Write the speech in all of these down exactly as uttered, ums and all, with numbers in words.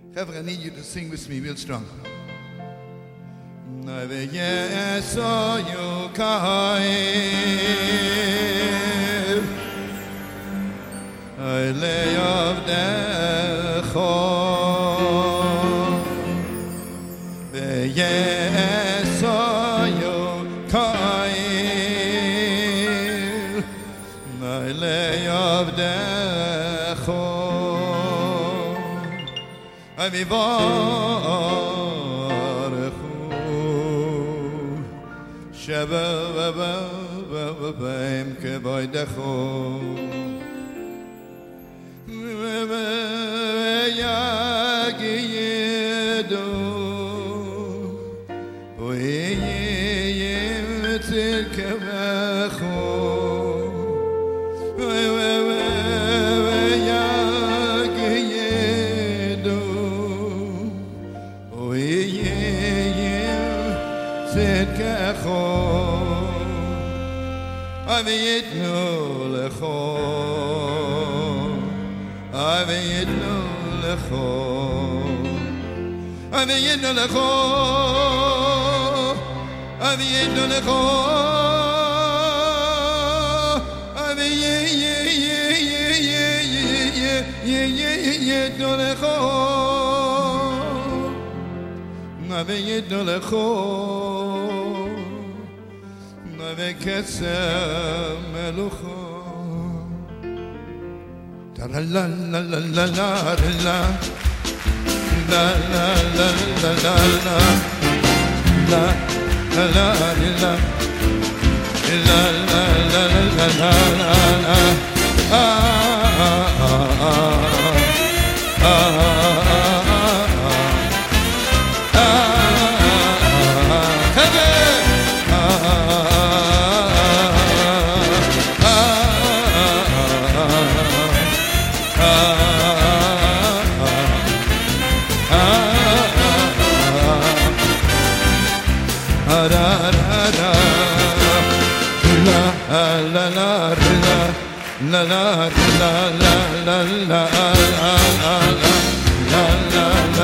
However, I need you to sing with me real strong. Ami varechu sheva va va va baim kevoidechu yagiyedu uyeyim tzilkevechu Aviyitnu lecho, aviyitnu lecho, aviyitnu lecho, aviyitnu lecho, aviyitnu lecho, aviyitnu lecho. Vekesem melucho, la la la la la la la la la la la la la la la la la la La la la la la la la la la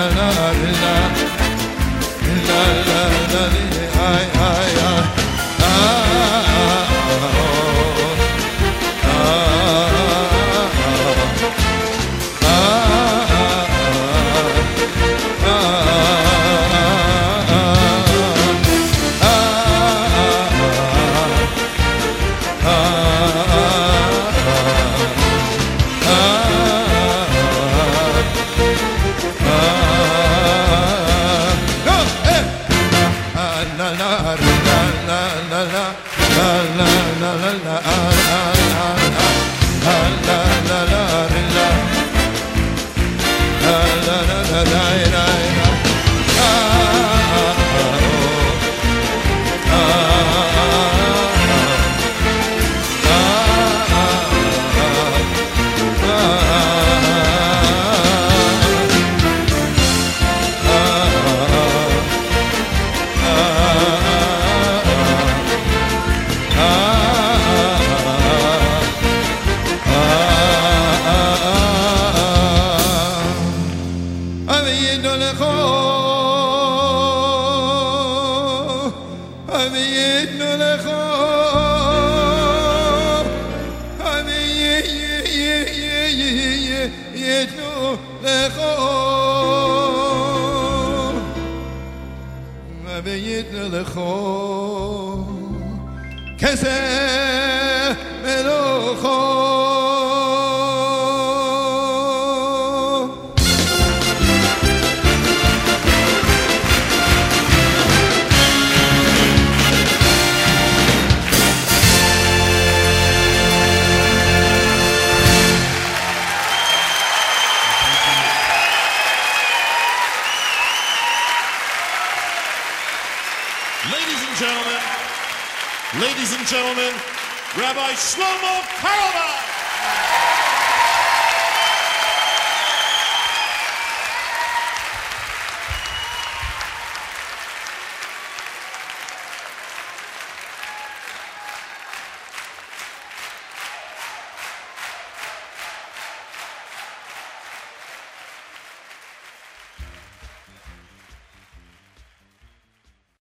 la ay ay Ladies and gentlemen, ladies and gentlemen, Rabbi Shlomo Carlebach.